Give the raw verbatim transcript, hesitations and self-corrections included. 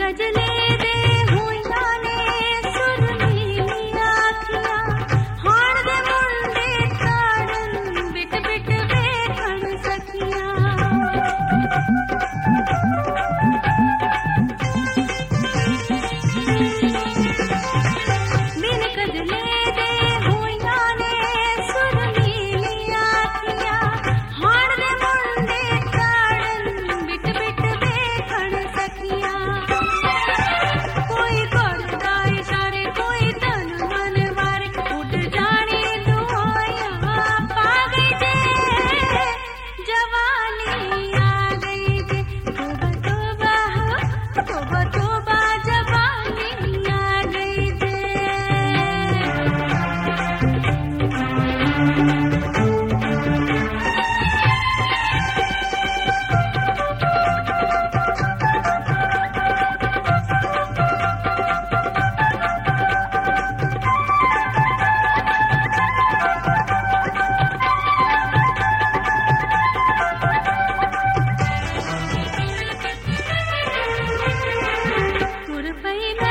कजले दे हुइया ने सुरनीली आखियां हाण दे मुंडे ताड़न bit bit वेखण सखियां बिन कजले दे हुइया ने सुरनीली आखियां हाण दे मुंडे ताड़न बिट बिट वेखण सखियां कोई करदा इशारे कोई तन मन वारे उड़ जानी दुआया पा गई जे जवानी आ गई जे तोबा तोबा तोबा तोबा जवानी आ गई जे तुर पई